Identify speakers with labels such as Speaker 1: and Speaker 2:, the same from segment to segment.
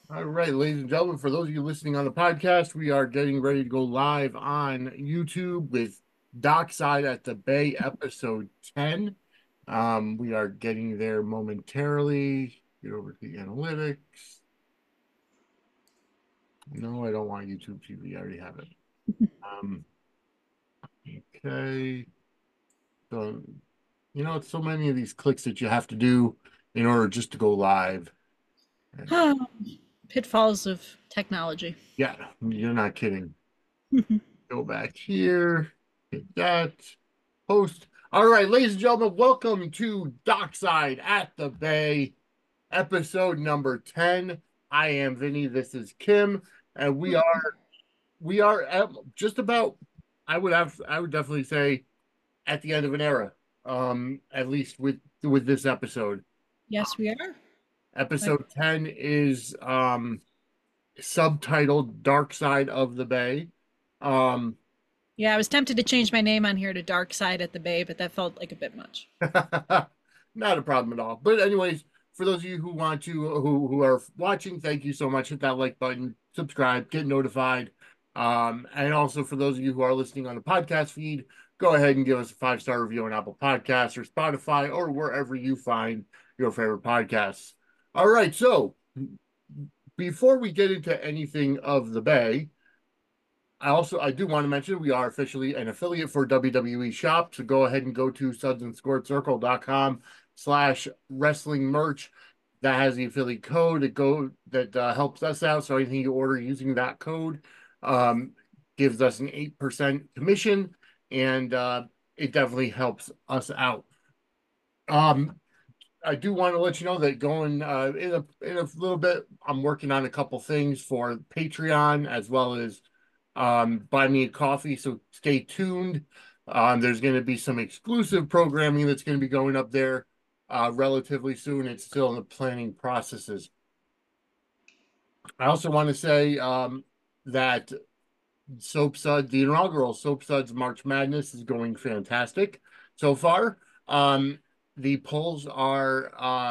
Speaker 1: All right, ladies and gentlemen, for those of you listening on the podcast, we are getting ready to go live on YouTube with Dockside at the Bay, episode 10. We are getting there momentarily. Get over to the analytics. No, I don't want YouTube TV. I already have it. Um, okay. So, it's so many of these clicks that you have to do in order just to go live. And
Speaker 2: Pitfalls of technology.
Speaker 1: yeah, you're not kidding. Go back here, hit that, post. All right, ladies and gentlemen, welcome to Dockside at the Bay, episode number 10. I am Vinny, this is Kim, and we are at just about I would definitely say at the end of an era. At least with this episode.
Speaker 2: Yes, we are.
Speaker 1: Episode 10 is subtitled Dark Side of the Bay. Um
Speaker 2: Yeah, I was tempted to change my name on here to Dark Side at the Bay, but that felt like a bit much.
Speaker 1: Not a problem at all. But anyways, for those of you who want to who are watching, thank you so much. Hit that like button, subscribe, get notified. And also for those of you who are listening on the podcast feed, go ahead and give us a 5-star review on Apple Podcasts or Spotify or wherever you find your favorite podcasts. All right, so before we get into anything of the Bay, I do want to mention we are officially an affiliate for WWE Shop. So go ahead and go to sudsandsquaredcircle.com/wrestling merch. That has the affiliate code that helps us out. So anything you order using that code um, gives us an 8% commission, and it definitely helps us out. Um, I do want to let you know that going in a little bit, I'm working on a couple things for Patreon as well as buy me a coffee. So stay tuned. There's going to be some exclusive programming that's going to be going up there relatively soon. It's still in the planning processes. I also want to say that the inaugural Soap Suds March Madness is going fantastic so far. Um, the polls are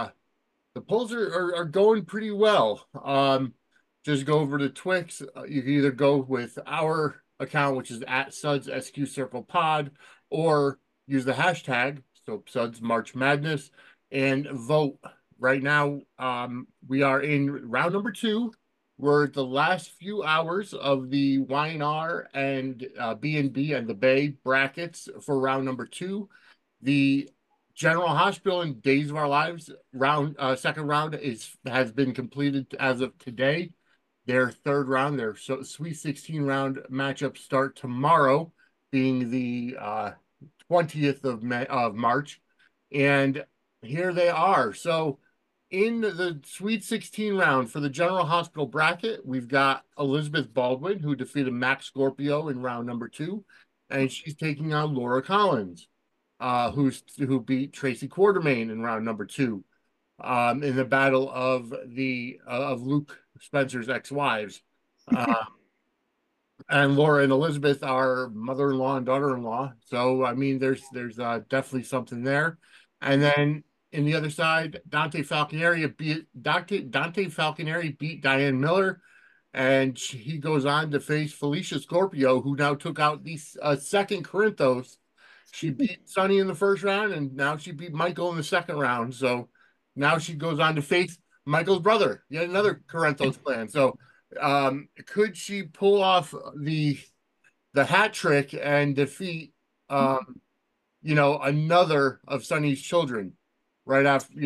Speaker 1: going pretty well. Just go over to Twix. You can either go with our account, which is at Suds SQ Circle Pod, or use the hashtag Soap Suds March Madness and vote. Right now, we are in round number 2. We're at the last few hours of the YNR and B&B and the Bay brackets for round number 2. The General Hospital and Days of Our Lives second round has been completed as of today. Their third round, their Sweet 16 round matchups start tomorrow, being the 20th of March, and here they are. So in the Sweet 16 round for the General Hospital bracket, we've got Elizabeth Baldwin, who defeated Max Scorpio in round number 2, and she's taking on Laura Collins, who beat Tracy Quartermain in round number 2, in the battle of Luke Spencer's ex-wives. And Laura and Elizabeth are mother-in-law and daughter-in-law. So I mean, there's definitely something there. And then in the other side, Dante Falconeri beat Diane Miller, and he goes on to face Felicia Scorpio, who now took out the second Corinthos. She beat Sonny in the first round, and now she beat Michael in the second round. So now she goes on to face Michael's brother, yet another Corinthos clan. So could she pull off the hat trick and defeat another of Sonny's children right after,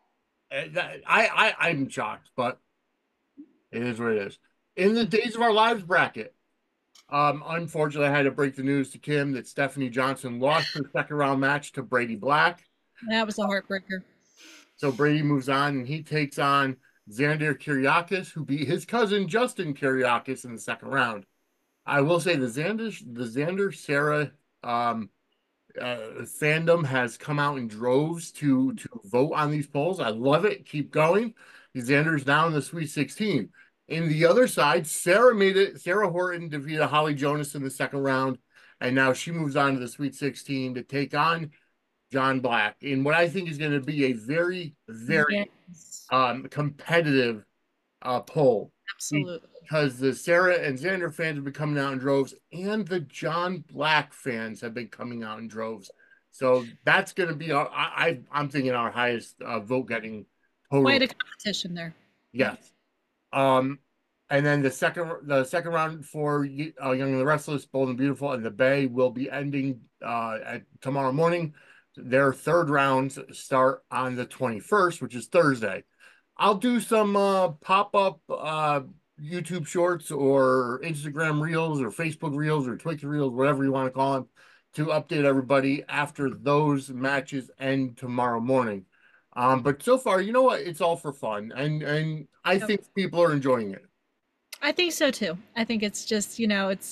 Speaker 1: I'm shocked, but it is what it is. In the Days of Our Lives bracket, unfortunately, I had to break the news to Kim that Stephanie Johnson lost her second round match to Brady Black.
Speaker 2: That was a heartbreaker.
Speaker 1: So Brady moves on and he takes on Xander Kyriakis, who beat his cousin Justin Kyriakis in the second round. I will say the Xander Sarah um, fandom has come out in droves to vote on these polls. I love it. Keep going. Xander's now in the Sweet 16. In the other side, Sarah made it. Sarah Horton defeated Holly Jonas in the second round, and now she moves on to the Sweet 16 to take on John Black in what I think is going to be a very, very
Speaker 2: Yes.
Speaker 1: competitive poll,
Speaker 2: Absolutely.
Speaker 1: because the Sarah and Xander fans have been coming out in droves, and the John Black fans have been coming out in droves. So that's going to be I'm thinking our highest vote getting
Speaker 2: Quite
Speaker 1: total.
Speaker 2: a competition there. Yep.
Speaker 1: Yes. Um, and then the second round for Young and the Restless, Bold and Beautiful, and the Bay will be ending at tomorrow morning. Their third rounds start on the 21st, which is Thursday. I'll do some pop-up YouTube shorts or Instagram reels or Facebook reels or Twitch reels, whatever you want to call them, to update everybody after those matches end tomorrow morning. But so far, you know what? It's all for fun, and I
Speaker 2: Yep.
Speaker 1: think people are enjoying it.
Speaker 2: I think so too. I think it's just,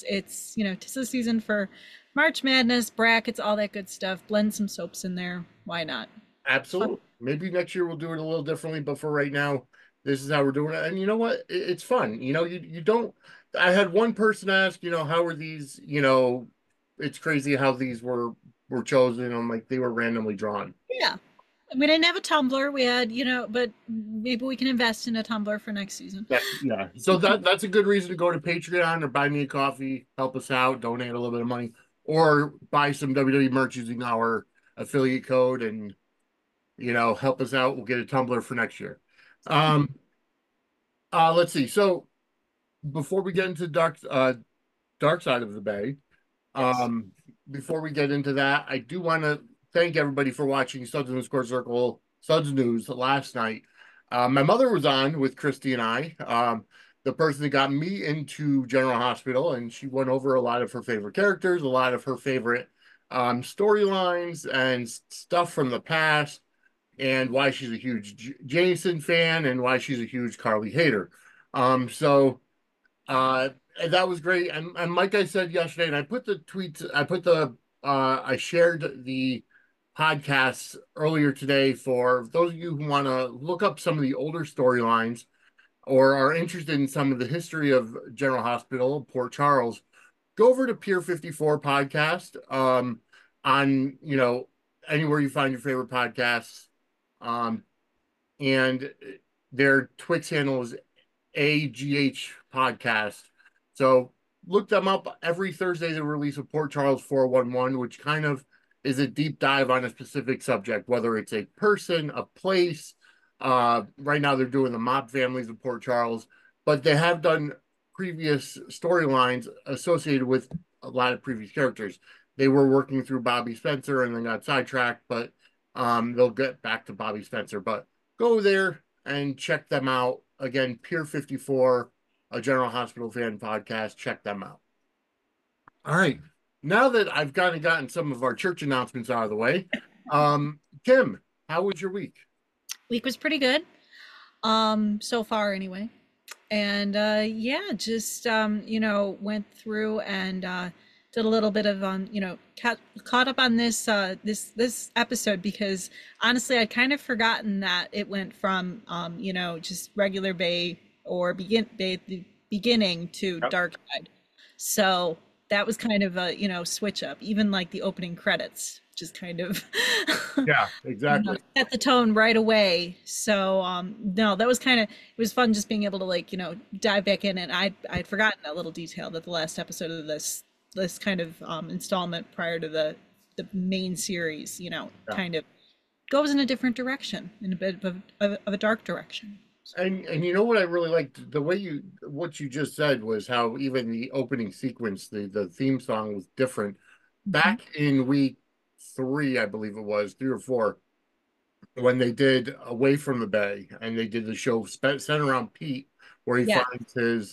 Speaker 2: tis the season for March Madness, brackets, all that good stuff. Blend some soaps in there. Why not? It's fun.
Speaker 1: Absolutely. Maybe next year we'll do it a little differently, but for right now, this is how we're doing it. And you know what? It's fun. You don't. I had one person ask, how are these? It's crazy how these were chosen. I'm like, they were randomly drawn.
Speaker 2: Yeah. We didn't have a Tumblr. We had, but maybe we can invest in a Tumblr for next season.
Speaker 1: Yeah. So that's a good reason to go to Patreon or buy me a coffee, help us out, donate a little bit of money, or buy some WWE merch using our affiliate code and help us out. We'll get a Tumblr for next year. Um, let's see. So before we get into dark side of the bay,
Speaker 2: Yes.
Speaker 1: um, before we get into that, I do want to thank everybody for watching Suds in the Score Circle, Suds News last night. My mother was on with Christy and I, the person that got me into General Hospital, and she went over a lot of her favorite characters, a lot of her favorite storylines, and stuff from the past, and why she's a huge Jason fan, and why she's a huge Carly hater. So uh, and that was great. And like I said yesterday, and I put the tweets, I shared the podcasts earlier today for those of you who want to look up some of the older storylines or are interested in some of the history of General Hospital, Port Charles. Go over to Pier 54 podcast on, anywhere you find your favorite podcasts. Um, and their Twix handle is AGH podcast. So look them up. Every Thursday they release a Port Charles 411, which kind of is a deep dive on a specific subject, whether it's a person, a place. Right now they're doing the mob families of Port Charles, but they have done previous storylines associated with a lot of previous characters. They were working through Bobby Spencer and then got sidetracked, but they'll get back to Bobby Spencer. But go there and check them out. Again, Pier 54, a General Hospital fan podcast. Check them out. All right. Now that I've kind of gotten some of our church announcements out of the way, Kim, how was your week?
Speaker 2: Week was pretty good. So far anyway. And yeah, just went through and did a little bit of caught up on this episode because honestly I'd kind of forgotten that it went from just regular Bay or the beginning to
Speaker 1: Yep.
Speaker 2: Dark Side. So that was kind of a switch up. Even like the opening credits just kind of
Speaker 1: Yeah, exactly.
Speaker 2: set the tone right away. So no, that was kind of, it was fun just being able to like dive back in, and I'd forgotten that little detail that the last episode of this kind of installment prior to the main series
Speaker 1: Yeah.
Speaker 2: kind of goes in a different direction, in a bit of a dark direction. So,
Speaker 1: And you know what I really liked, the way what you just said was how even the opening sequence, the theme song was different.
Speaker 2: mhm.
Speaker 1: Back in week three, I believe it was, 3 or 4, when they did Away from the Bay and they did the show centered around Pete, where he
Speaker 2: Yeah.
Speaker 1: finds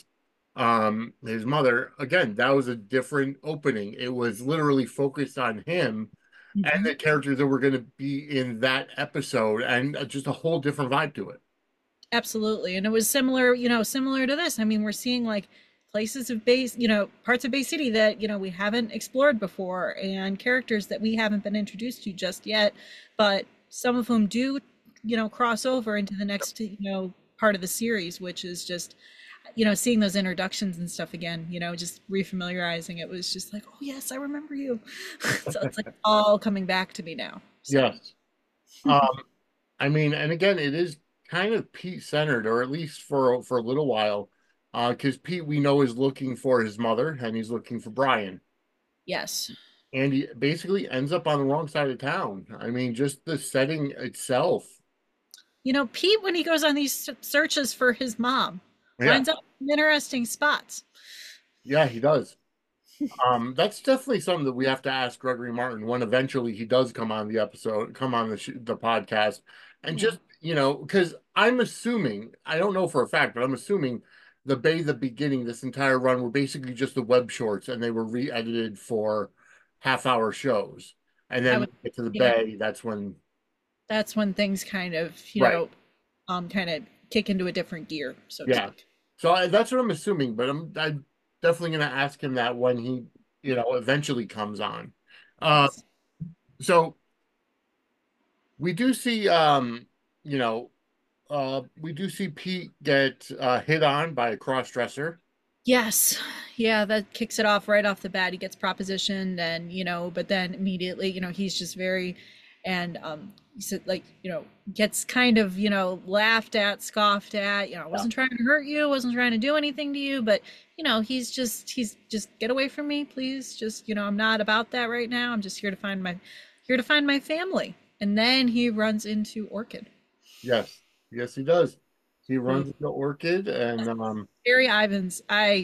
Speaker 1: his mother. Again, that was a different opening. It was literally focused on him and
Speaker 2: Mhm.
Speaker 1: the characters that were going to be in that episode, and just a whole different vibe to it.
Speaker 2: Absolutely. And it was similar, similar to this. I mean, we're seeing like places of base, parts of Bay City that, we haven't explored before and characters that we haven't been introduced to just yet, but some of whom do, cross over into the next, part of the series, which is just, seeing those introductions and stuff again, just refamiliarizing. It was just like, oh yes, I remember you. So it's like all coming back to me now. So
Speaker 1: Yes. Um, I mean, and again, it is. kind of Pete centered, or at least for a little while, because Pete we know is looking for his mother and he's looking for Brian,
Speaker 2: Yes.
Speaker 1: and he basically ends up on the wrong side of town. I mean, just the setting itself.
Speaker 2: You know, Pete, when he goes on these searches for his mom,
Speaker 1: Yeah,
Speaker 2: winds up in interesting spots.
Speaker 1: yeah, he does. That's definitely something that we have to ask Gregory Martin when eventually he does come on the podcast, and
Speaker 2: Yeah.
Speaker 1: just because I'm assuming, I don't know for a fact, but I'm assuming the beginning, this entire run were basically just the web shorts, and they were re-edited for half-hour shows, and
Speaker 2: I
Speaker 1: then when
Speaker 2: would,
Speaker 1: we get to the
Speaker 2: yeah,
Speaker 1: Bay, that's when
Speaker 2: that's when things kind of,
Speaker 1: right,
Speaker 2: kind of kick into a different gear, so to
Speaker 1: yeah.
Speaker 2: speak.
Speaker 1: So that's what I'm assuming, but I'm definitely gonna ask him that when he eventually comes on. Uh,
Speaker 2: Yes.
Speaker 1: so. We do see you know we do see Pete get hit on by a cross dresser.
Speaker 2: Yes. Yeah, that kicks it off right off the bat. He gets propositioned and, but then immediately, he's just very and he said like, gets kind of, laughed at, scoffed at,
Speaker 1: Yeah.
Speaker 2: wasn't trying to hurt you, wasn't trying to do anything to you, but he's just get away from me, please. Just, I'm not about that right now. I'm just here to find my family. And then he runs into Orchid.
Speaker 1: Yes. Yes, he does. He
Speaker 2: Who
Speaker 1: runs into Orchid and
Speaker 2: Barry Ivans.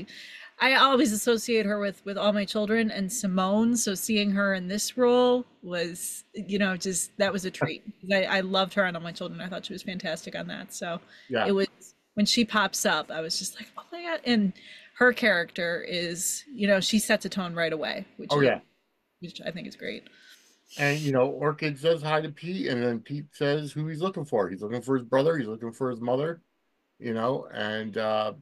Speaker 2: I always associate her with All My Children and Simone. So seeing her in this role was, just that was a treat. I loved her on All My Children. I thought she was fantastic on that. So
Speaker 1: yeah.
Speaker 2: it was when she pops up, I was just like, oh my God. And her character is, she sets a tone right away, which
Speaker 1: Oh
Speaker 2: is
Speaker 1: yeah.
Speaker 2: which I think is great.
Speaker 1: And Orchid says hi to Pete, and then Pete says who he's looking for. He's looking for his brother, he's looking for his mother, and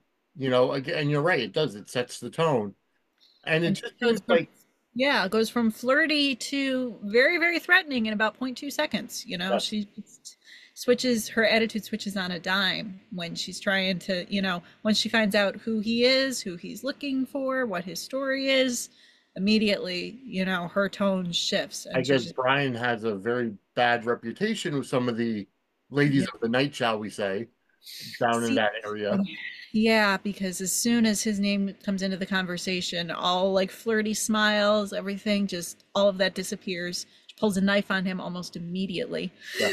Speaker 1: again, you're right, it does. It sets the tone. And it
Speaker 2: And she
Speaker 1: just
Speaker 2: goes
Speaker 1: seems
Speaker 2: from
Speaker 1: like
Speaker 2: Yeah, it goes from flirty to very, very threatening in about 0.2 seconds.
Speaker 1: yes,
Speaker 2: She just her attitude switches on a dime when she's trying to, once she finds out who he is, who he's looking for, what his story is, immediately, her tone shifts
Speaker 1: I
Speaker 2: and she's
Speaker 1: guess
Speaker 2: just,
Speaker 1: Brian has a very bad reputation with some of the ladies
Speaker 2: yeah.
Speaker 1: of the night, shall we say, down in
Speaker 2: See,
Speaker 1: that area.
Speaker 2: yeah, because as soon as his name comes into the conversation, all like flirty smiles, everything, just all of that disappears. She pulls a knife on him almost immediately.
Speaker 1: Yeah.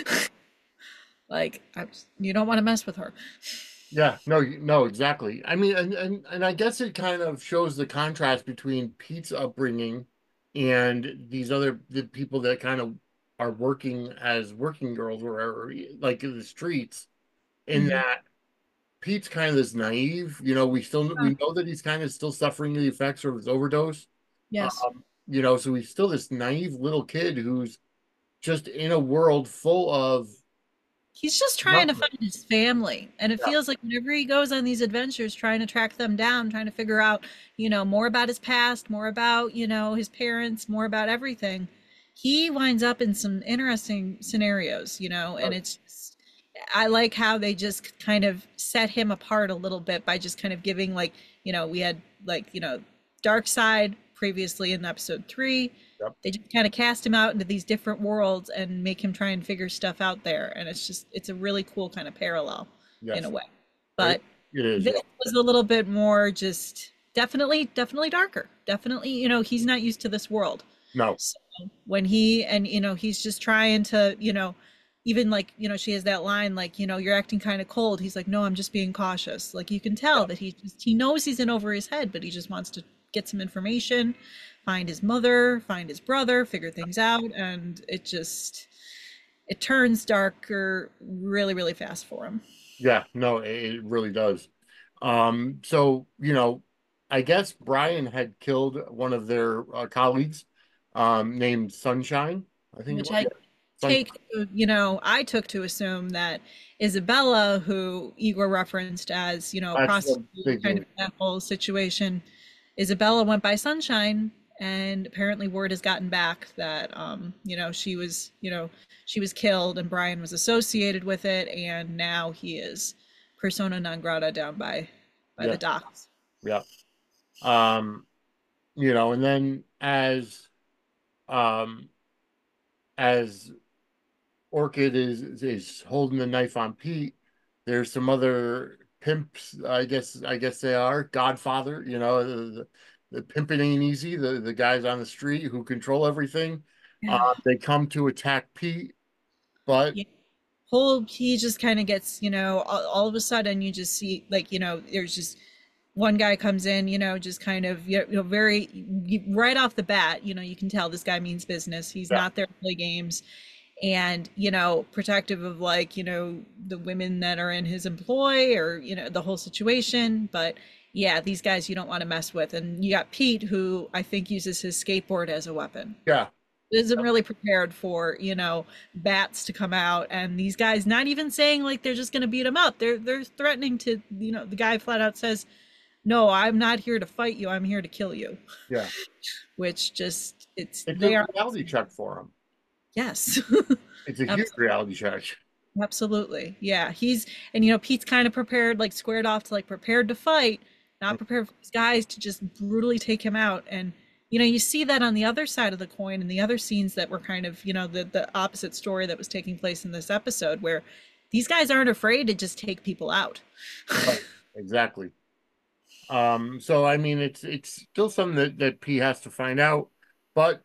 Speaker 2: Like, you don't want to mess with her.
Speaker 1: Yeah, no, no, exactly. I mean, and I guess it kind of shows the contrast between Pete's upbringing and the people that kind of are working as working girls or like in the streets, in
Speaker 2: Mhm.
Speaker 1: that Pete's kind of this naive, we know that he's kind of still suffering the effects of his overdose.
Speaker 2: Yes.
Speaker 1: So he's still this naive little kid who's just in a world full of
Speaker 2: He's just trying to
Speaker 1: nothing.
Speaker 2: find his family. And it
Speaker 1: Yeah,
Speaker 2: feels like whenever he goes on these adventures, trying to track them down, trying to figure out, more about his past, more about, his parents, more about everything, he winds up in some interesting scenarios, and I like how they just kind of set him apart a little bit by just kind of giving like, we had like, Dark Side previously in episode 3.
Speaker 1: yep,
Speaker 2: They just kind of cast him out into these different worlds and make him try and figure stuff out there. And it's a really cool kind of parallel in a
Speaker 1: yes,
Speaker 2: way.
Speaker 1: it,
Speaker 2: But
Speaker 1: it is.
Speaker 2: this
Speaker 1: Yeah,
Speaker 2: was a little bit more just definitely darker. Definitely, he's not used to this world.
Speaker 1: no,
Speaker 2: So when he's just trying to, even like, she has that line like, you're acting kind of cold. He's like, no, I'm just being cautious. Like you can tell
Speaker 1: yeah,
Speaker 2: that he knows he's in over his head, but he just wants to get some information, find his mother, find his brother, figure things out, and it turns darker really, really fast for him.
Speaker 1: yeah, no, it really does. So I guess Brian had killed one of their colleagues, named Sunshine. I think it
Speaker 2: Which
Speaker 1: was,
Speaker 2: I
Speaker 1: yeah, Sunshine.
Speaker 2: I took to assume that Isabella, who Igor referenced as, a
Speaker 1: That's the
Speaker 2: prostitute
Speaker 1: big
Speaker 2: kind of
Speaker 1: thing.
Speaker 2: that whole situation, Isabella went by Sunshine, and apparently word has gotten back that, she was killed and Brian was associated with it, and now he is persona non grata down by the
Speaker 1: Yes,
Speaker 2: docks.
Speaker 1: yeah. Um, and then um as Orchid is holding the knife on Pete, There's some other pimps, I guess they are. Godfather, the pimping ain't easy. The guys on the street who control everything.
Speaker 2: Yeah.
Speaker 1: They come to attack Pete, but
Speaker 2: Yeah. Whole he just kind of gets, all of a sudden you just see like, there's just one guy comes in, just kind of, very right off the bat, you can tell this guy means business. He's
Speaker 1: yeah,
Speaker 2: not there to play games. And, protective of like, the women that are in his employ or, the whole situation. But yeah, these guys you don't want to mess with. And you got Pete, who I think uses his skateboard as a weapon.
Speaker 1: yeah.
Speaker 2: Isn't really prepared for, bats to come out, and these guys not even saying like they're just going to beat him up. They're threatening to, the guy flat out says, "No, I'm not here to fight you. I'm here to kill you."
Speaker 1: Yeah.
Speaker 2: Which just it's
Speaker 1: It's a
Speaker 2: they are.
Speaker 1: reality check for him.
Speaker 2: Yes.
Speaker 1: It's a huge
Speaker 2: Absolutely.
Speaker 1: reality check.
Speaker 2: Absolutely. Yeah. And Pete's kind of prepared, like squared off to like prepared to fight, not prepared for these guys to just brutally take him out. And, you see that on the other side of the coin and the other scenes that were kind of, the opposite story that was taking place in this episode where these guys aren't afraid to just take people out.
Speaker 1: Right. Exactly. So I mean, it's still something that P has to find out, but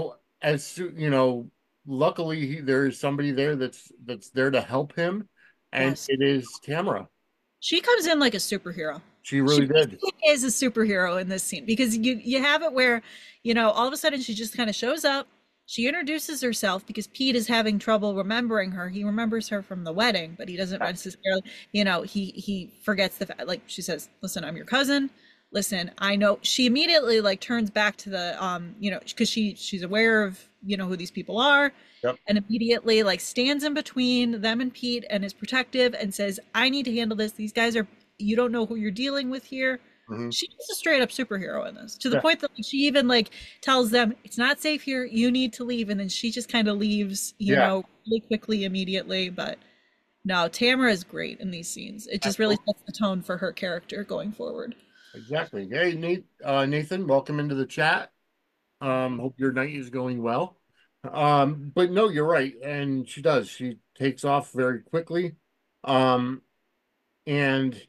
Speaker 1: luckily there is somebody there that's there to help him, and
Speaker 2: Yes.
Speaker 1: it is Tamara.
Speaker 2: She comes in like a superhero.
Speaker 1: She
Speaker 2: She
Speaker 1: really did.
Speaker 2: basically is a superhero in this scene because you have it where, all of a sudden she just kind of shows up. She introduces herself because Pete is having trouble remembering her. He remembers her from the wedding, but he doesn't necessarily, he forgets the fact. Like she says, "Listen, I'm your cousin. Listen, I know." She immediately like turns back to the because she's aware of who these people are,
Speaker 1: Yep.
Speaker 2: and immediately like stands in between them and Pete and is protective and says, "I need to handle this. These guys are, you don't know who you're dealing with here."
Speaker 1: Hmm.
Speaker 2: She's a straight up superhero in this, to the
Speaker 1: Yeah.
Speaker 2: point that like, she even like tells them it's not safe here. You need to leave, and then she just kind of leaves,
Speaker 1: Yeah.
Speaker 2: really quickly, immediately. But no, Tamara is great in these scenes. It just really
Speaker 1: Absolutely.
Speaker 2: sets the tone for her character going forward.
Speaker 1: Exactly. Hey, Nathan, welcome into the chat. Hope your night is going well. But no, you're right, and she does. She takes off very quickly. Um, and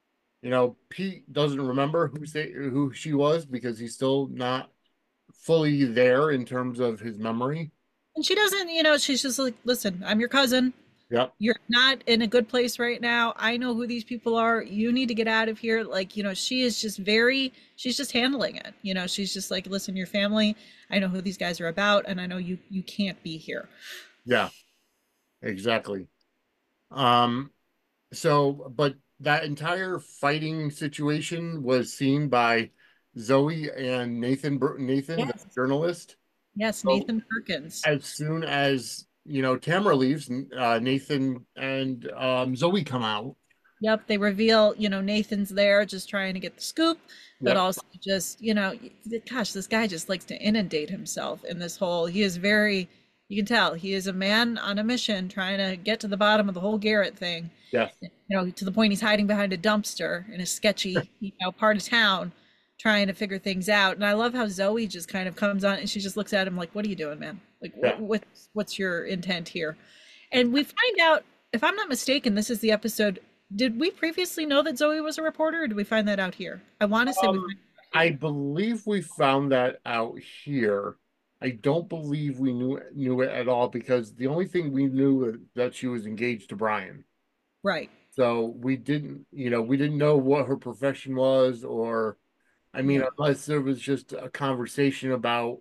Speaker 1: Pete doesn't remember who she was because he's still not fully there in terms of his memory.
Speaker 2: And she doesn't, she's just like, "Listen, I'm your cousin.
Speaker 1: Yep.
Speaker 2: You're not in a good place right now. I know who these people are. You need to get out of here." Like, she is just she's just handling it. She's just like, "Listen, your family, I know who these guys are about, and I know you can't be here."
Speaker 1: Yeah, exactly. Um, but that entire fighting situation was seen by Zoe and Nathan, the
Speaker 2: Yes.
Speaker 1: journalist.
Speaker 2: Yes,
Speaker 1: So
Speaker 2: Nathan Perkins.
Speaker 1: as soon as Tamara leaves, Nathan and Zoe come out.
Speaker 2: Yep, they reveal, Nathan's there just trying to get the scoop, but
Speaker 1: Yep.
Speaker 2: also just, gosh, this guy just likes to inundate himself in this whole, he is very, you can tell, he is a man on a mission trying to get to the bottom of the whole Garrett thing,
Speaker 1: Yes.
Speaker 2: to the point he's hiding behind a dumpster in a sketchy, part of town trying to figure things out. And I love how Zoe just kind of comes on and she just looks at him like, "What are you doing, man? Like,
Speaker 1: Yeah.
Speaker 2: what's your intent here?" And we find out, if I'm not mistaken, this is the episode. Did we previously know that Zoe was a reporter, or did we find that out here? I want to say we
Speaker 1: Um,
Speaker 2: find it out
Speaker 1: I
Speaker 2: here.
Speaker 1: believe we found that out here. I don't believe we knew it at all because the only thing we knew was that she was engaged to Brian.
Speaker 2: Right.
Speaker 1: So we didn't know what her profession was, or I mean,
Speaker 2: Yeah.
Speaker 1: unless there was just a conversation about,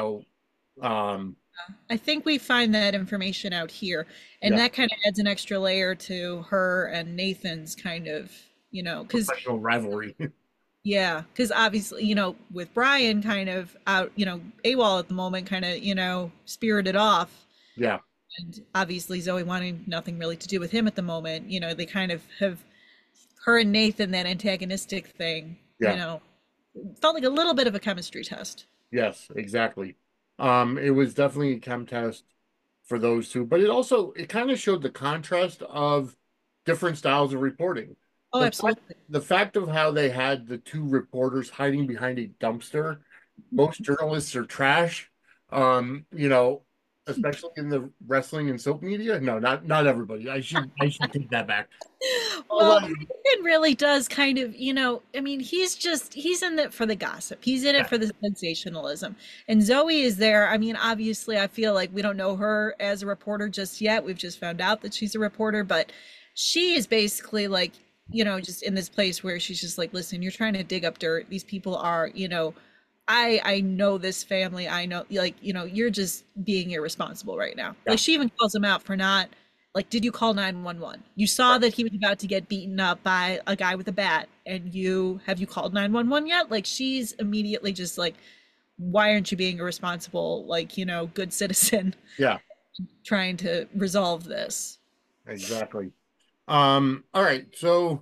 Speaker 1: um,
Speaker 2: I think we find that information out here. And
Speaker 1: yeah,
Speaker 2: that kind of adds an extra layer to her and Nathan's kind of, because
Speaker 1: professional rivalry.
Speaker 2: yeah, because obviously, with Brian kind of out, AWOL at the moment, kind of, spirited off.
Speaker 1: Yeah,
Speaker 2: And obviously, Zoe wanting nothing really to do with him at the moment. They kind of have her and Nathan, that antagonistic thing,
Speaker 1: yeah,
Speaker 2: felt like a little bit of a chemistry test.
Speaker 1: yes, exactly. It was definitely a chem test for those two, but it kind of showed the contrast of different styles of reporting.
Speaker 2: Oh,
Speaker 1: The fact,
Speaker 2: absolutely.
Speaker 1: the fact of how they had the two reporters hiding behind a dumpster. Most journalists are trash. Um, you know, especially in the wrestling and soap media. No, not everybody. I should take that back.
Speaker 2: Well,
Speaker 1: Although,
Speaker 2: Nathan really does kind of, I mean, he's in it for the gossip. He's in it
Speaker 1: yeah,
Speaker 2: for the sensationalism. And Zoe is there. I mean, obviously, I feel like we don't know her as a reporter just yet. We've just found out that she's a reporter, but she is basically like, just in this place where she's just like, listen, you're trying to dig up dirt. These people are, I know this family. I know, like, you're just being irresponsible right now.
Speaker 1: yeah,
Speaker 2: Like, she even calls him out for not, like, did you call 911? You saw
Speaker 1: right,
Speaker 2: that he was about to get beaten up by a guy with a bat, and have you called 911 yet? Like, she's immediately just like, why aren't you being a responsible, like, good citizen
Speaker 1: yeah,
Speaker 2: trying to resolve this?
Speaker 1: exactly. All right, so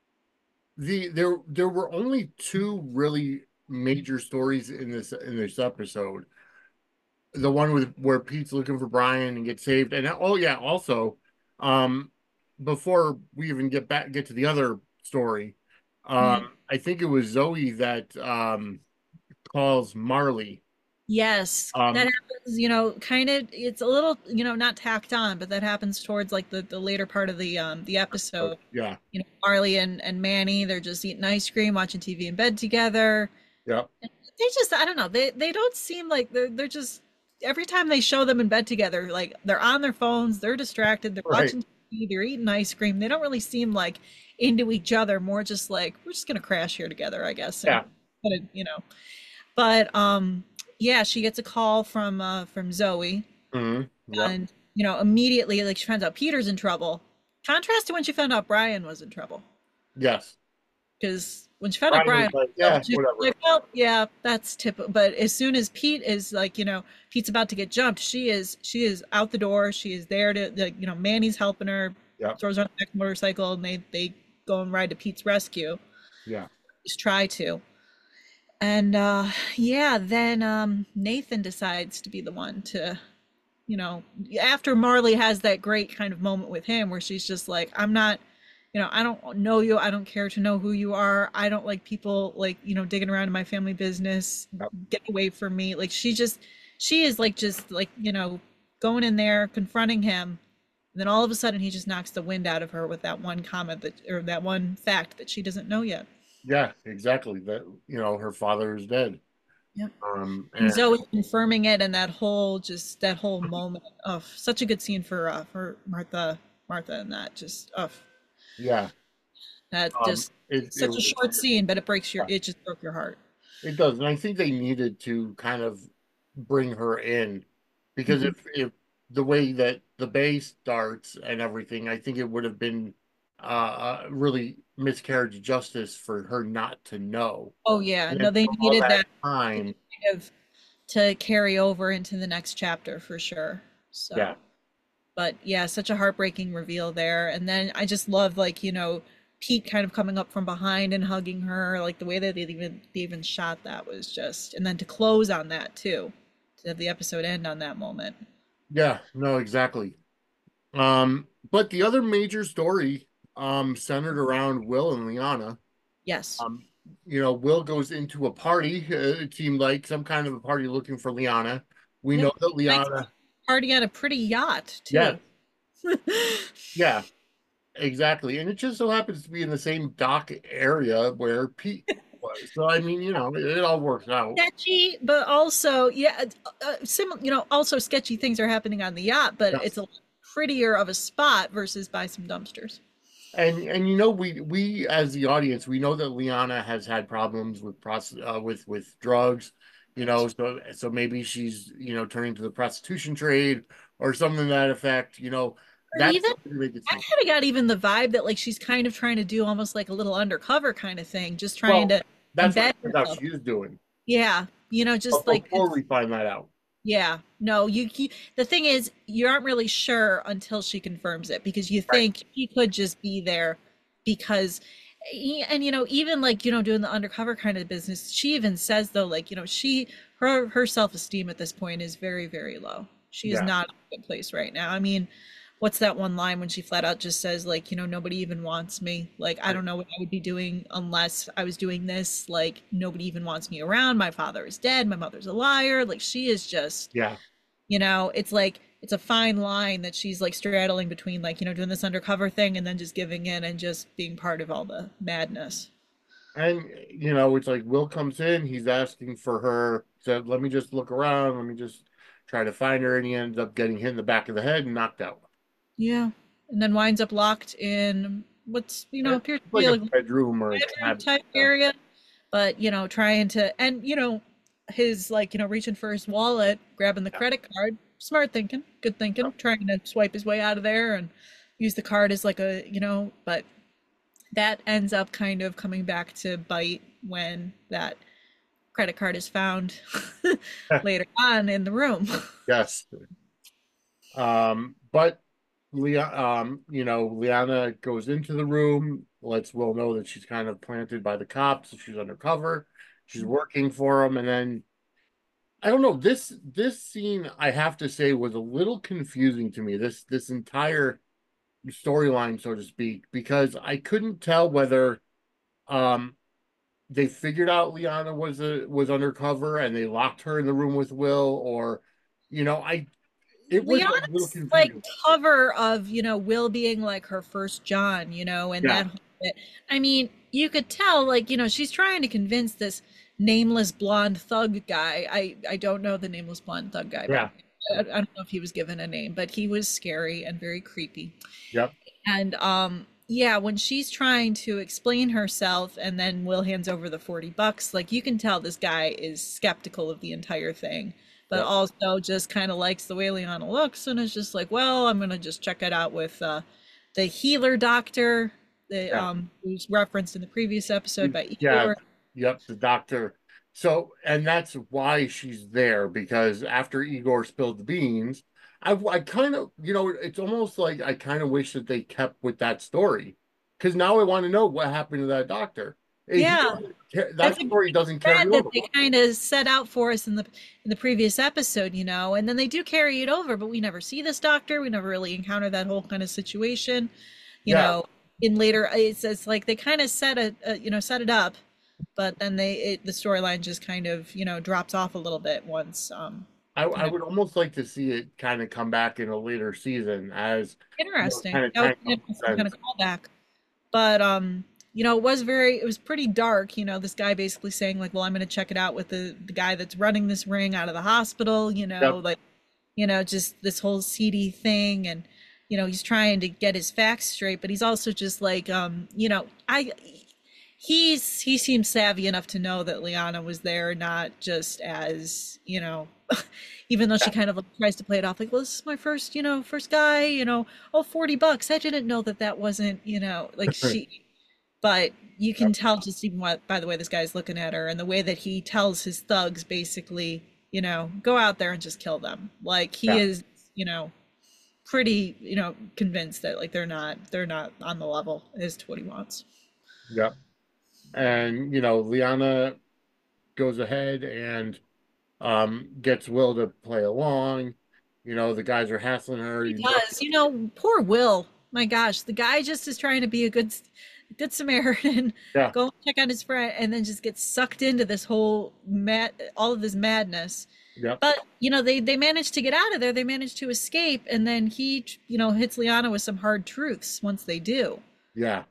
Speaker 1: there were only two really major stories in this episode. The one with where Pete's looking for Brian and gets saved, and oh yeah, also, um, before we even get to the other story,
Speaker 2: Mhm.
Speaker 1: I think it was Zoe that calls Marley.
Speaker 2: Yes, that
Speaker 1: Um,
Speaker 2: happens, kind of, it's a little, not tacked on, but that happens towards like the later part of the episode.
Speaker 1: yeah,
Speaker 2: Marley and Manny, they're just eating ice cream, watching TV in bed together.
Speaker 1: yeah,
Speaker 2: They just, I don't know, they don't seem like they're just, every time they show them in bed together, like they're on their phones, they're distracted, they're
Speaker 1: right,
Speaker 2: watching TV, they're eating ice cream. They don't really seem like into each other, more just like we're just gonna crash here together, I guess, and
Speaker 1: yeah,
Speaker 2: but yeah, she gets a call from Zoe,
Speaker 1: yep,
Speaker 2: and immediately, like, she finds out Peter's in trouble. Contrast to when she found out Brian was in trouble.
Speaker 1: yes.
Speaker 2: Because when she found out
Speaker 1: Brian was
Speaker 2: Brian was
Speaker 1: like,
Speaker 2: in trouble,
Speaker 1: yeah,
Speaker 2: she's
Speaker 1: whatever.
Speaker 2: like, well, yeah, that's typical. But as soon as Pete is like, Pete's about to get jumped, she is out the door. She is there to, like, Manny's helping her,
Speaker 1: Yep,
Speaker 2: throws her on the back motorcycle, and they go and ride to Pete's rescue.
Speaker 1: yeah,
Speaker 2: Just try to. And yeah, then Nathan decides to be the one to, you know, after Marley has that great kind of moment with him where she's just like, I'm not, I don't know you. I don't care to know who you are. I don't like people, like, digging around in my family business.
Speaker 1: yep,
Speaker 2: Get away from me. Like, she is like, just like, going in there, confronting him. And then all of a sudden he just knocks the wind out of her with that one comment or that one fact that she doesn't know yet.
Speaker 1: yeah, exactly. That her father is dead.
Speaker 2: Yep. And
Speaker 1: And
Speaker 2: Zoe confirming it, and that whole moment of such a good scene for Martha, and that just
Speaker 1: yeah,
Speaker 2: that just
Speaker 1: it
Speaker 2: such a short scene, but
Speaker 1: yeah,
Speaker 2: it just broke your heart.
Speaker 1: it does, and I think they needed to kind of bring her in because
Speaker 2: Mhm.
Speaker 1: if the way that the bay starts and everything, I think it would have been really miscarriage of justice for her not to know.
Speaker 2: Oh yeah,
Speaker 1: And
Speaker 2: no,
Speaker 1: then
Speaker 2: they
Speaker 1: for all
Speaker 2: needed
Speaker 1: that
Speaker 2: that
Speaker 1: time,
Speaker 2: kind of to carry over into the next chapter for sure.
Speaker 1: yeah,
Speaker 2: So, but yeah, such a heartbreaking reveal there. And then I just love, like, Pete kind of coming up from behind and hugging her, like the way that they even shot that was just, and then to close on that too, to have the episode end on that moment.
Speaker 1: yeah, no, exactly. But the other major story centered around Will and Liana.
Speaker 2: Yes.
Speaker 1: Um, Will goes into a party. It seemed like some kind of a party looking for Liana. We
Speaker 2: Yep.
Speaker 1: know that
Speaker 2: Nice
Speaker 1: Liana,
Speaker 2: party on a pretty yacht
Speaker 1: yes,
Speaker 2: too.
Speaker 1: yeah, exactly. And it just so happens to be in the same dock area where Pete was. So I mean, it all works out.
Speaker 2: Sketchy, but also, yeah, also sketchy things are happening on the yacht, but it's
Speaker 1: Yes.
Speaker 2: a lot prettier of a spot versus by some dumpsters.
Speaker 1: And we as the audience, we know that Liana has had problems with with drugs, so maybe she's turning to the prostitution trade or something to that effect.
Speaker 2: Or
Speaker 1: That's
Speaker 2: even,
Speaker 1: something to make it
Speaker 2: I
Speaker 1: seem.
Speaker 2: kind of got even the vibe that, like, she's kind of trying to do almost like a little undercover kind of thing, just trying
Speaker 1: Well,
Speaker 2: to
Speaker 1: that's what
Speaker 2: embed
Speaker 1: it turns out
Speaker 2: herself.
Speaker 1: she is doing.
Speaker 2: Yeah,
Speaker 1: But
Speaker 2: just like
Speaker 1: before
Speaker 2: it's,
Speaker 1: we find that out,
Speaker 2: yeah, no, the thing is, you aren't really sure until she confirms it, because you
Speaker 1: right?
Speaker 2: think she could just be there because, and even like, doing the undercover kind of business, she even says though, like, her self-esteem at this point is very, very low. She is
Speaker 1: Yeah,
Speaker 2: not in a good place right now. I mean, what's that one line when she flat out just says, like, nobody even wants me, like, I
Speaker 1: right.
Speaker 2: don't know what I would be doing unless I was doing this, like, nobody even wants me around, my father is dead, my mother's a liar, like, she is just,
Speaker 1: Yeah,
Speaker 2: It's like it's a fine line that she's like straddling between like, doing this undercover thing and then just giving in and just being part of all the madness.
Speaker 1: And it's like Will comes in, he's asking for her, said, "Let me just look around, let me just try to find her," and he ends up getting hit in the back of the head and knocked out.
Speaker 2: Yeah. And then winds up locked in what's,
Speaker 1: It's
Speaker 2: appears to
Speaker 1: like
Speaker 2: be
Speaker 1: a
Speaker 2: like a
Speaker 1: bedroom or a
Speaker 2: bedroom
Speaker 1: cabin.
Speaker 2: type area, but trying to, and his like, reaching for his wallet, grabbing the credit card, smart thinking, good thinking, trying to swipe his way out of there and use the card as like a, but that ends up kind of coming back to bite when that credit card is found later on in the room.
Speaker 1: Yes. But Liana goes into the room, lets Will know that she's kind of planted by the cops, she's undercover, she's working for him, and then I don't know, this scene I have to say was a little confusing to me, this entire storyline, so to speak, because I couldn't tell whether um they figured out Liana was undercover and they locked her in the room with Will, or I it was a little
Speaker 2: Liana's like
Speaker 1: confusing.
Speaker 2: cover of, Will being like her first John, and
Speaker 1: Yeah,
Speaker 2: that whole bit. I mean, you could tell, like, she's trying to convince this nameless blonde thug guy. I don't know the nameless blonde thug guy, by the
Speaker 1: yeah,
Speaker 2: way. I don't know if he was given a name, but he was scary and very creepy.
Speaker 1: yep,
Speaker 2: And yeah, when she's trying to explain herself and then Will hands over the $40, like you can tell this guy is skeptical of the entire thing, but
Speaker 1: yep,
Speaker 2: also just kind of likes the way Liana looks and is just like, well, I'm gonna just check it out with the healer doctor, the
Speaker 1: yeah.
Speaker 2: who's referenced in the previous episode by
Speaker 1: Yeah,
Speaker 2: Igor.
Speaker 1: yep, the doctor. So, and that's why she's there, because after Igor spilled the beans, I kind of, it's almost like I kind of wish that they kept with that story, because now I want to know what happened to that doctor. He
Speaker 2: Yeah,
Speaker 1: doesn't
Speaker 2: I
Speaker 1: that
Speaker 2: think
Speaker 1: story doesn't
Speaker 2: it's
Speaker 1: carry
Speaker 2: bad that
Speaker 1: over.
Speaker 2: they kind of set out for us in the previous episode, and then they do carry it over, but we never see this doctor. We never really encounter that whole kind of situation, you
Speaker 1: Yeah,
Speaker 2: know. In later, it's like they kind of set it up, but then the storyline just kind of drops off a little bit once
Speaker 1: I would almost like to see it kind of come back in a later season as
Speaker 2: interesting.
Speaker 1: kind of
Speaker 2: That would
Speaker 1: tying
Speaker 2: be
Speaker 1: up
Speaker 2: an
Speaker 1: the
Speaker 2: interesting kind of
Speaker 1: sense.
Speaker 2: callback. But it was pretty dark. This guy basically saying like, well, I'm going to check it out with the guy that's running this ring out of the hospital.
Speaker 1: Yep.
Speaker 2: Like just this whole seedy thing, and he's trying to get his facts straight, but he's also just like, I he seems savvy enough to know that Liana was there, not just as even though she kind of like tries to play it off like, well, this is my first, first guy, oh, $40. I didn't know that wasn't, like she, but you can tell just even what, by the way this guy's looking at her and the way that he tells his thugs basically, go out there and just kill them. Like he
Speaker 1: Yeah.
Speaker 2: is, pretty, convinced that like they're not on the level as to what he wants.
Speaker 1: Yep. And Liana goes ahead and gets Will to play along. The guys are hassling her.
Speaker 2: He does. Poor Will. My gosh, the guy just is trying to be a good Samaritan,
Speaker 1: Yeah,
Speaker 2: go check on his friend, and then just gets sucked into this whole all of this madness.
Speaker 1: yep,
Speaker 2: But they managed to get out of there. They managed to escape, and then he hits Liana with some hard truths once they do.
Speaker 1: yeah,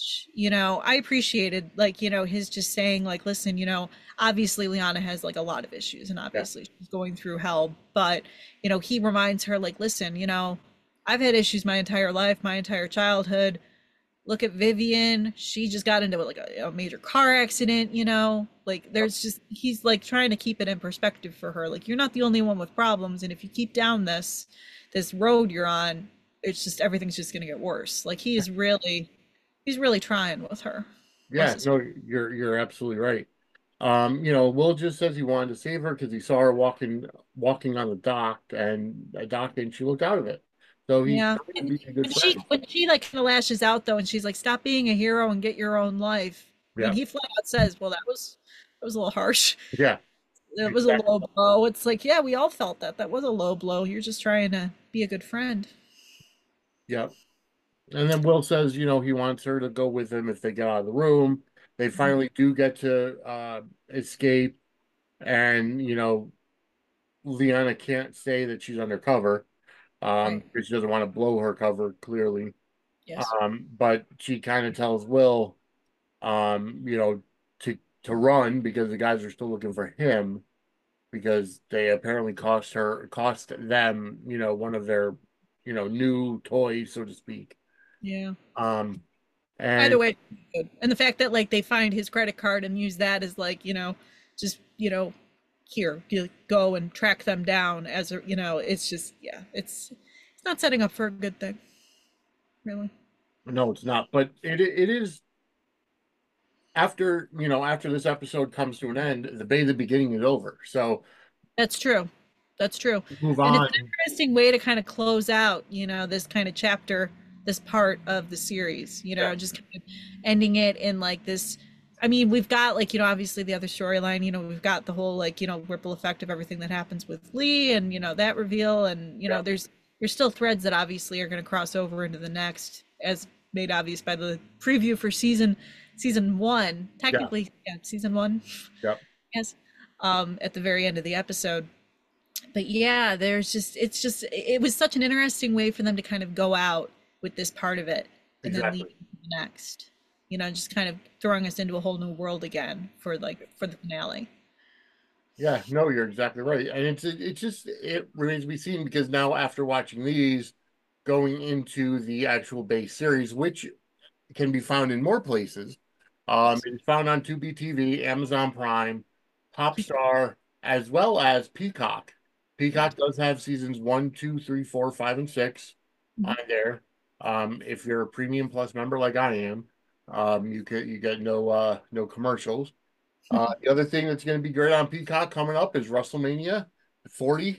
Speaker 2: I appreciated like, his just saying like, listen, obviously Liana has like a lot of issues and
Speaker 1: yeah,
Speaker 2: obviously she's going through hell, but he reminds her like, listen, I've had issues my entire life, my entire childhood. Look at Vivian. She just got into like a major car accident, like there's just, he's like trying to keep it in perspective for her. Like, you're not the only one with problems. And if you keep down this road you're on, it's just, everything's just going to get worse. Like he's really trying with her. Bless
Speaker 1: yeah.
Speaker 2: his
Speaker 1: No,
Speaker 2: heart.
Speaker 1: you're absolutely right. Will just says he wanted to save her because he saw her walking on the dock, and she looked out of it. So he's
Speaker 2: Yeah.
Speaker 1: trying to
Speaker 2: And
Speaker 1: be a good friend.
Speaker 2: when she like kind of lashes out though, and she's like, "Stop being a hero and get your own life," and
Speaker 1: Yeah,
Speaker 2: he flat out says, "Well, that was a little harsh.
Speaker 1: yeah,
Speaker 2: That was a
Speaker 1: exactly.
Speaker 2: low blow." It's like, yeah, we all felt that. That was a low blow. You're just trying to be a good friend.
Speaker 1: Yeah. And then Will says, he wants her to go with him if they get out of the room. They finally do get to escape, and Leanna can't say that she's undercover,
Speaker 2: Right.
Speaker 1: because she doesn't want to blow her cover, clearly.
Speaker 2: Yes.
Speaker 1: But she kind of tells Will, you know, to run because the guys are still looking for him because they apparently cost them, one of their, new toys, so to speak.
Speaker 2: Yeah.
Speaker 1: Um,
Speaker 2: Either
Speaker 1: and
Speaker 2: way, good. And the fact that like they find his credit card and use that as like, just, here, you go and track them down as a, it's just, yeah, it's not setting up for a good thing, really.
Speaker 1: no, it's not. But it is after this episode comes to an end, the beginning is over. So
Speaker 2: That's true. That's true.
Speaker 1: move
Speaker 2: And it's an
Speaker 1: on.
Speaker 2: interesting way to kind of close out, this kind of chapter, this part of the series,
Speaker 1: Yeah,
Speaker 2: just kind of ending it in like this. I mean, we've got like, obviously the other storyline, we've got the whole like, ripple effect of everything that happens with Lee and, that reveal. And,
Speaker 1: yeah,
Speaker 2: there's still threads that obviously are going to cross over into the next, as made obvious by the preview for season one,
Speaker 1: yeah,
Speaker 2: technically, yeah, season one.
Speaker 1: yeah,
Speaker 2: Yes. At the very end of the episode, but yeah, it was such an interesting way for them to kind of go out with this part of it and then lead
Speaker 1: exactly.
Speaker 2: into the next, just kind of throwing us into a whole new world again for the finale.
Speaker 1: Yeah, no, you're exactly right. And it remains to be seen because now after watching these, going into the actual base series, which can be found in more places.
Speaker 2: Yes.
Speaker 1: It's found on Tubi TV, Amazon Prime, Popstar, as well as Peacock.
Speaker 2: Yep.
Speaker 1: Peacock does have seasons one, two, three, four, five, and six on
Speaker 2: Mhm.
Speaker 1: there. If you're a Premium Plus member like I am, you get no commercials. The other thing that's going to be great on Peacock coming up is WrestleMania 40,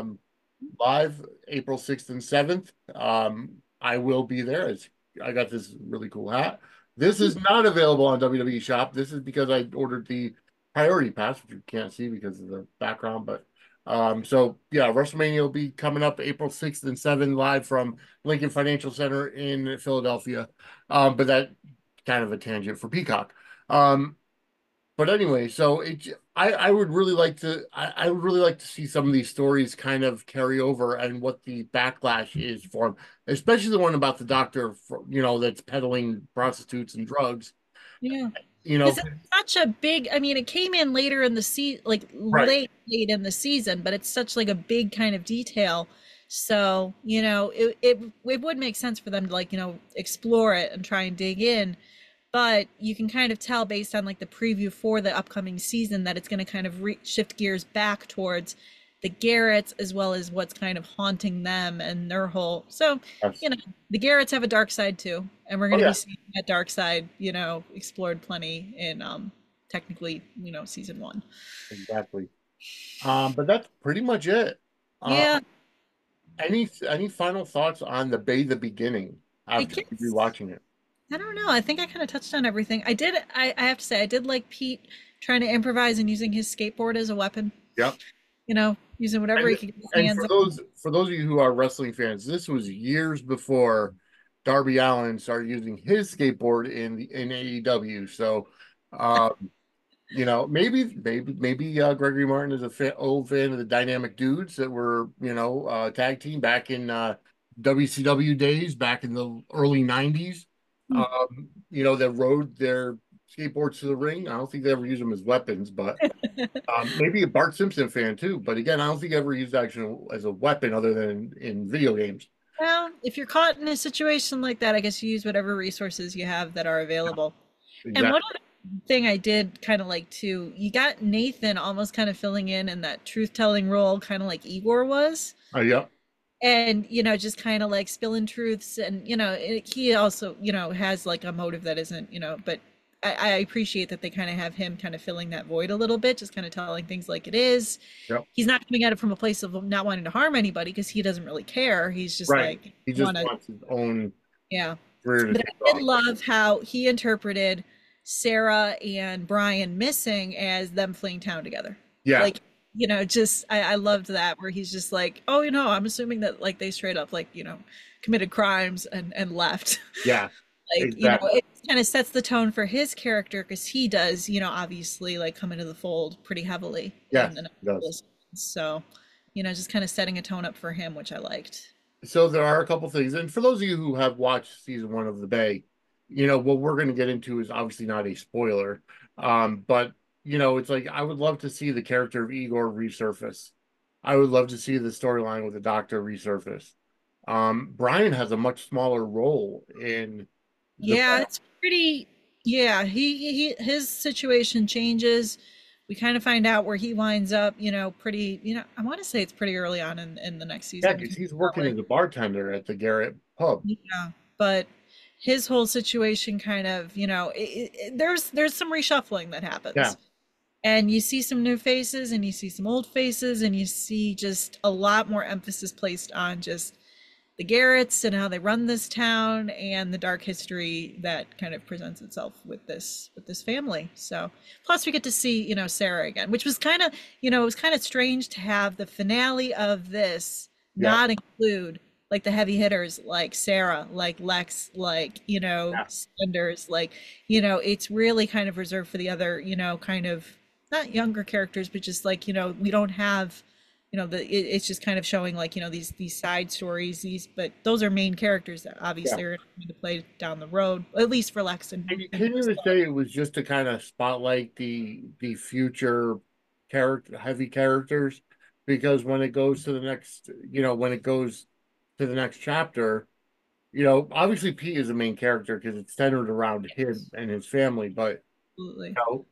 Speaker 1: live April 6th and 7th. I will be there. I got this really cool hat. This is not available on WWE Shop. This is because I ordered the priority pass, which you can't see because of the background. But so yeah, WrestleMania will be coming up April 6th and 7th live from Lincoln Financial Center in Philadelphia. But that kind of a tangent for Peacock. Um, but anyway, so I would really like to I would really like to see some of these stories kind of carry over and what the backlash is for them, especially the one about the doctor, that's peddling prostitutes and drugs.
Speaker 2: Yeah.
Speaker 1: You
Speaker 2: Because
Speaker 1: know,
Speaker 2: it's such a big, I mean, it came in later in the like
Speaker 1: right?
Speaker 2: late in the season, but it's such like a big kind of detail. So, it would make sense for them to like, explore it and try and dig in. But you can kind of tell based on like the preview for the upcoming season that it's going to kind of shift gears back towards the Garretts as well as what's kind of haunting them and their whole. So,
Speaker 1: Yes.
Speaker 2: you know, the Garretts have a dark side too, and we're
Speaker 1: Oh
Speaker 2: going to be
Speaker 1: yeah,
Speaker 2: seeing that dark side, explored plenty in technically, season one.
Speaker 1: exactly. But that's pretty much it. Uh,
Speaker 2: Yeah,
Speaker 1: any final thoughts on the beginning
Speaker 2: I
Speaker 1: after
Speaker 2: guess
Speaker 1: rewatching it?
Speaker 2: I don't know. I think I kind of touched on everything. I have to say I did like Pete trying to improvise and using his skateboard as a weapon.
Speaker 1: Yep.
Speaker 2: Using whatever he
Speaker 1: And
Speaker 2: could get his
Speaker 1: and
Speaker 2: hands
Speaker 1: for
Speaker 2: on.
Speaker 1: those of you who are wrestling fans, this was years before Darby Allin started using his skateboard in AEW. So, um, maybe Gregory Martin is a old fan of the Dynamic Dudes that were tag team back in WCW days, back in the early '90s. That rode their skateboards to the ring. I don't think they ever used them as weapons, but maybe a Bart Simpson fan too, but again, I don't think I ever used action as a weapon other than in video games.
Speaker 2: Well, if you're caught in a situation like that, I guess you use whatever resources you have that are available. And one
Speaker 1: Exactly.
Speaker 2: other thing I did kind of like too, you got Nathan almost kind of filling in that truth-telling role, kind of like Igor was.
Speaker 1: Yeah,
Speaker 2: And, just kind of like spilling truths. And, he also, has like a motive that isn't, but I appreciate that they kind of have him kind of filling that void a little bit, just kind of telling things like it is.
Speaker 1: yeah,
Speaker 2: He's not coming at it from a place of not wanting to harm anybody because he doesn't really care. He's just
Speaker 1: right.
Speaker 2: like,
Speaker 1: He just
Speaker 2: want to,
Speaker 1: wants his own
Speaker 2: yeah.
Speaker 1: career to
Speaker 2: But
Speaker 1: take
Speaker 2: I did
Speaker 1: off.
Speaker 2: love how he interpreted Sarah and Brian missing as them fleeing town together.
Speaker 1: Yeah,
Speaker 2: Like, just I loved that where he's just like, oh, I'm assuming that like they straight up like, committed crimes and left.
Speaker 1: yeah,
Speaker 2: Like,
Speaker 1: exactly.
Speaker 2: it kind of sets the tone for his character because he does, obviously like come into the fold pretty heavily in
Speaker 1: Yes,
Speaker 2: the next
Speaker 1: it
Speaker 2: couple
Speaker 1: does.
Speaker 2: of seasons. So just kind of setting a tone up for him, which I liked.
Speaker 1: So there are a couple things, and for those of you who have watched season one of The Bay, what we're going to get into is obviously not a spoiler, but it's like I would love to see the character of Igor resurface. I would love to see the storyline with the Doctor resurface. Brian has a much smaller role in the
Speaker 2: Yeah, it's pretty. Yeah, his situation changes. We kind of find out where he winds up. Pretty. I want to say it's pretty early on in the next
Speaker 1: Yeah,
Speaker 2: season.
Speaker 1: because
Speaker 2: Because
Speaker 1: he's working as a bartender at the Garrett pub.
Speaker 2: yeah, but his whole situation kind of, there's some reshuffling that
Speaker 1: Yeah,
Speaker 2: happens. And you see some new faces and you see some old faces and you see just a lot more emphasis placed on just the Garretts and how they run this town and the dark history that kind of presents itself with this family. So plus we get to see, Sarah again, which was kind of, it was kind of strange to have the finale of this
Speaker 1: yeah,
Speaker 2: not include like the heavy hitters like Sarah, like Lex, like,
Speaker 1: yeah.
Speaker 2: Sanders, like, it's really kind of reserved for the other, kind of not younger characters, but just like, we don't have it's just kind of showing like these side stories, but those are main characters that
Speaker 1: Yeah.
Speaker 2: obviously are going to play down the road, at least for Lex
Speaker 1: And
Speaker 2: and,
Speaker 1: you
Speaker 2: and
Speaker 1: couldn't even say it was just to kind of spotlight the future character heavy characters, because when it goes to the next, when it goes to the next chapter, obviously Pete is the main character because it's centered around him and his family, but
Speaker 2: absolutely.
Speaker 1: you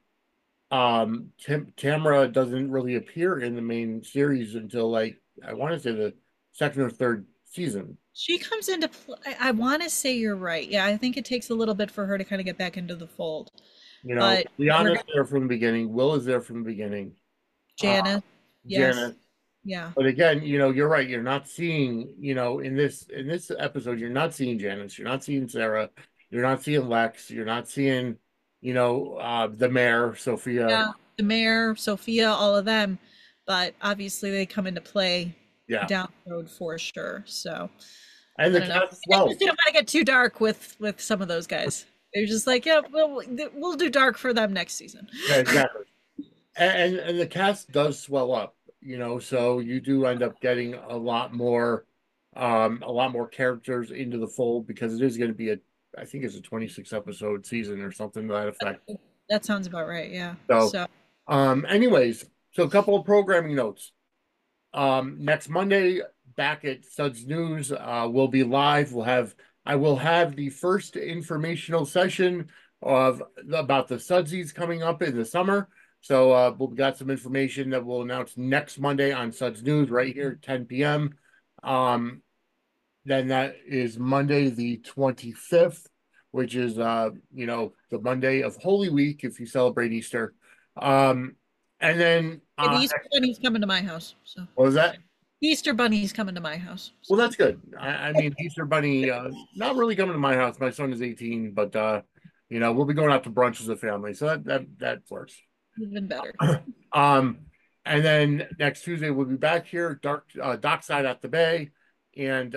Speaker 1: Tamara doesn't really appear in the main series until like I want to say the second or third season.
Speaker 2: She comes into play. I want to say you're right. Yeah, I think it takes a little bit for her to kind of get back into the fold, but we're
Speaker 1: Liana's
Speaker 2: gonna
Speaker 1: there from the beginning. Will is there from the beginning. Uh,
Speaker 2: Janice. Yes.
Speaker 1: Janice.
Speaker 2: Yeah.
Speaker 1: But again, you're right. You're not seeing, in this episode, you're not seeing Janice. You're not seeing Sarah. You're not seeing Lex. You're not seeing, the mayor, Sophia.
Speaker 2: Yeah. The mayor, Sophia, all of them, but obviously they come into play
Speaker 1: Yeah.
Speaker 2: down the road for sure. So
Speaker 1: And
Speaker 2: I
Speaker 1: the
Speaker 2: don't know.
Speaker 1: cast as
Speaker 2: I
Speaker 1: well.
Speaker 2: just didn't want to get too dark with some of those guys. They're just like, yeah, well, we'll do dark for them next season.
Speaker 1: Yeah, exactly. And the cast does swell up, so you do end up getting a lot more characters into the fold because it is going to be I think it's a 26 episode season or something to that effect.
Speaker 2: That sounds about right. Yeah.
Speaker 1: So,
Speaker 2: So
Speaker 1: anyways, so a couple of programming notes. Next Monday, back at Suds News, we'll be live. I will have the first informational session of about the Sudsies coming up in the summer. So we've got some information that we'll announce next Monday on Suds News right here at 10 p.m. Um, then that is Monday the 25th, which is the Monday of Holy Week if you celebrate Easter. And then
Speaker 2: yeah, the Easter Bunny's coming to my house. So
Speaker 1: what was that?
Speaker 2: the Easter Bunny's coming to my house.
Speaker 1: Well,
Speaker 2: So
Speaker 1: that's good. I mean, Easter Bunny, not really coming to my house. My son is 18, but we'll be going out to brunch as a family, so that works.
Speaker 2: even better.
Speaker 1: Um, and then next Tuesday we'll be back here, Dockside at the Bay, and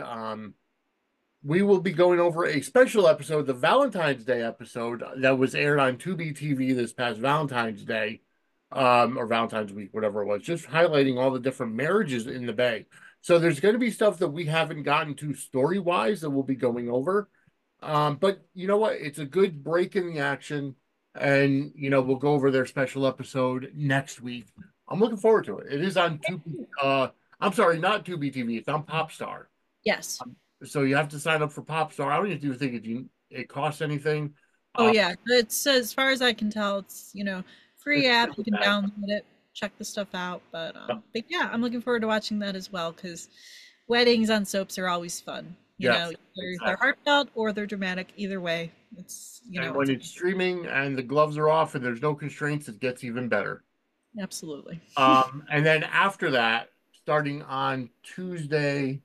Speaker 1: we will be going over a special episode, the Valentine's Day episode that was aired on Tubi TV this past Valentine's Day, or Valentine's Week, whatever it was, just highlighting all the different marriages in the Bay. So there's going to be stuff that we haven't gotten to story wise that we'll be going over. But you know what? It's a good break in the action, and we'll go over their special episode next week. I'm looking forward to it. It is on Tubi. I'm sorry, not Tubi TV. It's on Popstar.
Speaker 2: Yes.
Speaker 1: So you have to sign up for Popstar. I don't even think it costs anything.
Speaker 2: Oh
Speaker 1: Uh,
Speaker 2: yeah. It's as far as I can tell, it's free
Speaker 1: it's
Speaker 2: app.
Speaker 1: not
Speaker 2: You can
Speaker 1: bad.
Speaker 2: download it, check the stuff out. But yeah, I'm looking forward to watching that as well because weddings on soaps are always fun.
Speaker 1: Yes,
Speaker 2: They're
Speaker 1: exactly.
Speaker 2: heartfelt or they're dramatic. Either way, it's
Speaker 1: And
Speaker 2: it's
Speaker 1: when it's streaming and the gloves are off and there's no constraints, it gets even better.
Speaker 2: absolutely.
Speaker 1: And then after that, starting on Tuesday,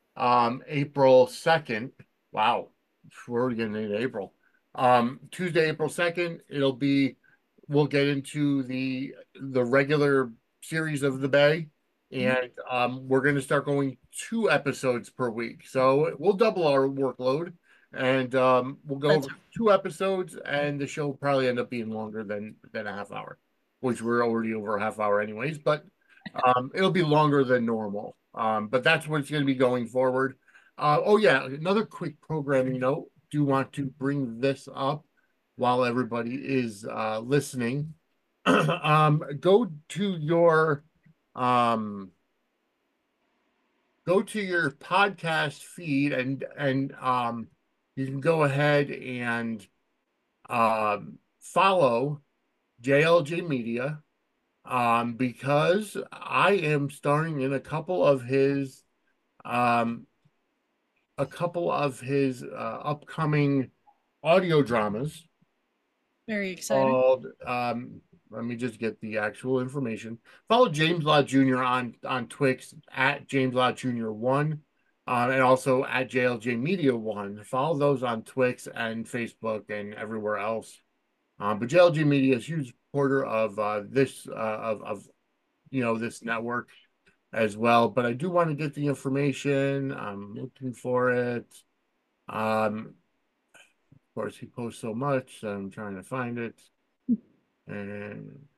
Speaker 1: April 2nd. Wow, we're already getting into April. Tuesday, April 2nd, we'll get into the regular series of the Bay,
Speaker 2: Mhm.
Speaker 1: and we're going to start going 2 episodes per week. So we'll double our workload, and we'll go
Speaker 2: That's
Speaker 1: over 2 episodes, and the show will probably end up being longer than a half hour, which we're already over a half hour anyways. But It'll be longer than normal, but that's what it's going to be going forward. Oh yeah, another quick programming note. Do want to bring this up while everybody is listening. Go to your um, go to your podcast feed and you can go ahead and follow JLJ Media because I am starring in um, a couple of his upcoming audio dramas
Speaker 2: Very exciting.
Speaker 1: called let me just get the actual information. Follow James Law Jr. on Twix at James Law Jr. 1 and also at JLJ Media 1. Follow those on Twix and Facebook and everywhere else. But JLJ Media is a huge supporter of this of this network as well. But I do want to get the information. I'm looking for it. Of course, he posts so much, so I'm trying to find it. And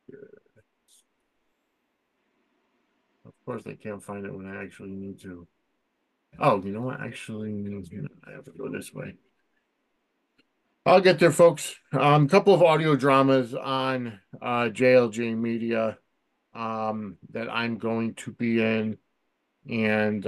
Speaker 1: of course, I can't find it when I actually need to. Oh, you know what? Actually, I have to go this way. I'll get there, folks. A couple of audio dramas on JLJ Media that I'm going to be in, and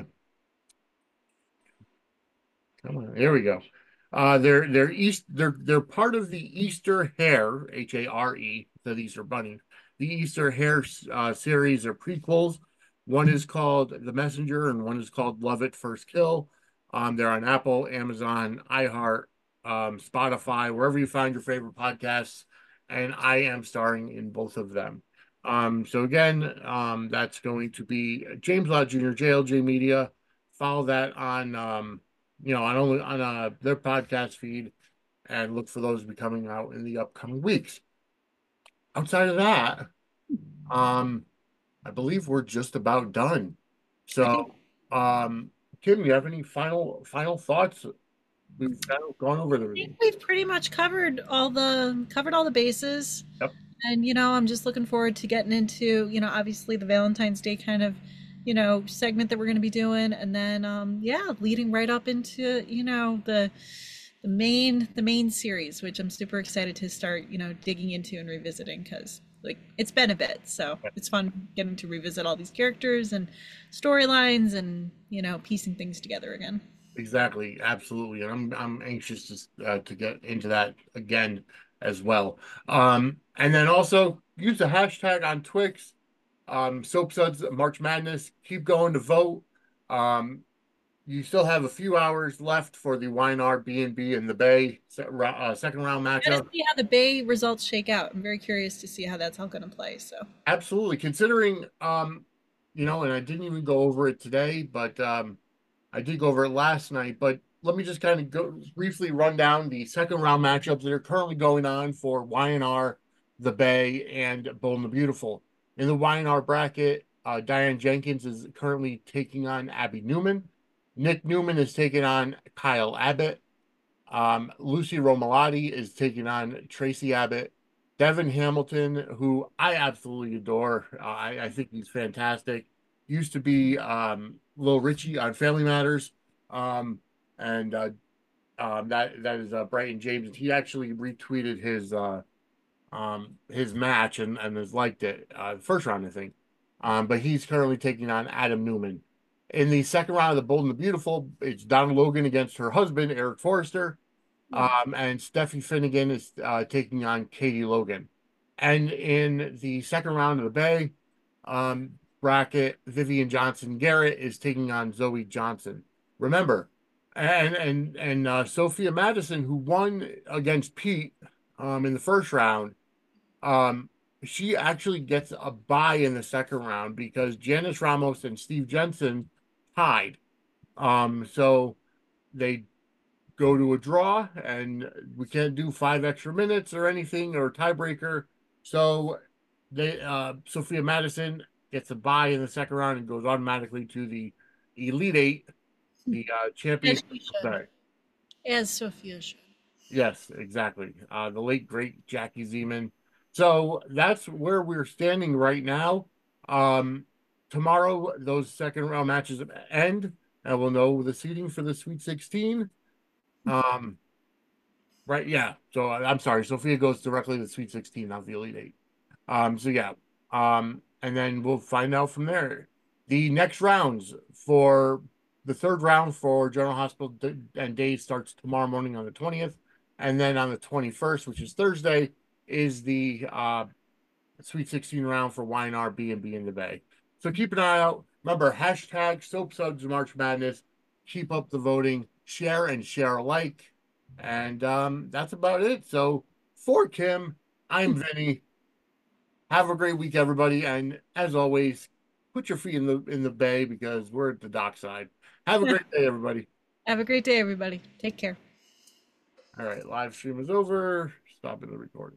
Speaker 1: come on, there we go. They're part of the Easter Hare, Hare, the Easter Bunny. The Easter Hare series are prequels. One is called The Messenger, and one is called Love It First Kill. They're on Apple, Amazon, iHeart, Spotify, wherever you find your favorite podcasts. And I am starring in both of them. So again, that's going to be James Lott Jr., JLJ Media. Follow that on on only on their podcast feed and look for those to be coming out in the upcoming weeks. Outside of that, um, I believe we're just about done.
Speaker 2: I think
Speaker 1: So, Kim, you have any final thoughts? We've kind of gone over everything.
Speaker 2: we've pretty much covered all the bases.
Speaker 1: Yep,
Speaker 2: And I'm just looking forward to getting into, obviously the Valentine's Day kind of, segment that we're going to be doing, and then yeah, leading right up into, the main series, which I'm super excited to start, digging into and revisiting because like it's been a bit, so it's fun getting to revisit all these characters and storylines and piecing things together again.
Speaker 1: exactly, absolutely, and I'm anxious to get into that again as well. And then also use the hashtag on Twix. Soap Suds March Madness. Keep going to vote. Um, you still have a few hours left for the YNR B&B and the Bay second round
Speaker 2: Gotta
Speaker 1: matchup.
Speaker 2: see how the Bay results shake out. I'm very curious to see how that's all going to play. So
Speaker 1: Absolutely. Considering, and I didn't even go over it today, but I did go over it last night. But let me just kind of go briefly run down the second round matchups that are currently going on for YNR, the Bay, and Bold and the Beautiful. In the YNR bracket, Diane Jenkins is currently taking on Abby Newman. Nick Newman is taking on Kyle Abbott. Lucy Romalotti is taking on Tracy Abbott. Devin Hamilton, who I absolutely adore. I think he's fantastic. Used to be Lil Richie on Family Matters. And that is Brighton James. He actually retweeted his match and has liked it first round, I think. But he's currently taking on Adam Newman. In the second round of the Bold and the Beautiful, it's Donna Logan against her husband, Eric Forrester. And Steffi Finnegan is taking on Katie Logan. And in the second round of the Bay bracket, Vivian Johnson Garrett is taking on Zoe Johnson. Remember, and Sophia Madison, who won against Pete in the first round, um, she actually gets a bye in the second round because Janice Ramos and Steve Jensen tied. So they go to a draw, and we can't do 5 extra minutes or anything or tiebreaker. So they Sophia Madison gets a bye in the second round and goes automatically to the Elite Eight, the champion.
Speaker 2: as she should,
Speaker 1: Sorry.
Speaker 2: as Sophia should.
Speaker 1: Yes, exactly. The late great Jackie Zeman. So that's where we're standing right now. Um, Tomorrow, those second round matches end, and we'll know the seeding for the Sweet 16. Um, right, yeah. So I'm sorry, Sophia goes directly to the Sweet 16, not the Elite Eight. So yeah. And then we'll find out from there. The next rounds for the third round for General Hospital and Days starts tomorrow morning on the 20th. And then on the 21st, which is Thursday, is the Sweet 16 round for YNR B&B in the Bay. So keep an eye out. Remember, hashtag Soap Suds March Madness. Keep up the voting. Share and share alike. And that's about it. So for Kim, I'm Vinny. Have a great week, everybody. And as always, put your feet in the bay because we're at the dockside. Have a great day, everybody.
Speaker 2: Have a great day, everybody. Take care.
Speaker 1: All right, live stream is over. Stopping the recording.